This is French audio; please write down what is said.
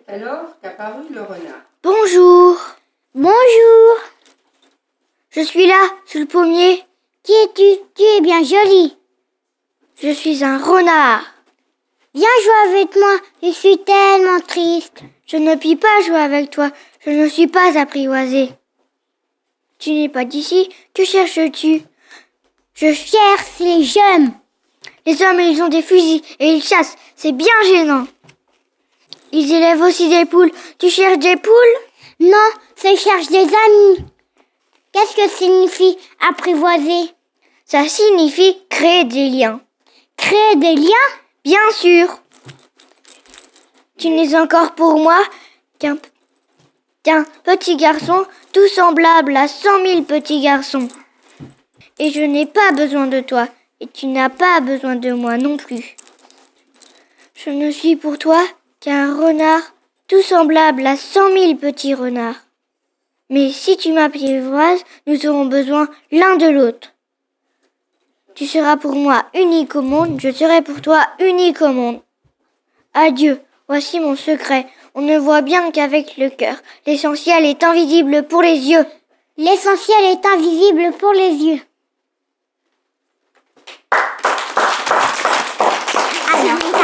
alors qu'apparut le renard. Bonjour. Bonjour. Je suis là, sous le pommier. Qui es-tu? Tu es bien jolie. Je suis un renard. Viens jouer avec moi, je suis tellement triste. Je ne puis pas jouer avec toi, je ne suis pas apprivoisée. Tu n'es pas d'ici, que cherches-tu? Je cherche les hommes. Les hommes, ils ont des fusils et ils chassent, c'est bien gênant. Ils élèvent aussi des poules. Tu cherches des poules? Non, je cherche des amis. Qu'est-ce que signifie apprivoiser? Ça signifie créer des liens. Créer des liens? Bien sûr. Tu n'es encore pour moi qu'un petit garçon tout semblable à 100 000 petits garçons. Et je n'ai pas besoin de toi. Et tu n'as pas besoin de moi non plus. Je ne suis pour toi qu'un renard tout semblable à 100 000 petits renards. Mais si tu m'apprivoises, nous aurons besoin l'un de l'autre. Tu seras pour moi unique au monde, je serai pour toi unique au monde. Adieu, voici mon secret. On ne voit bien qu'avec le cœur. L'essentiel est invisible pour les yeux. L'essentiel est invisible pour les yeux. Alors.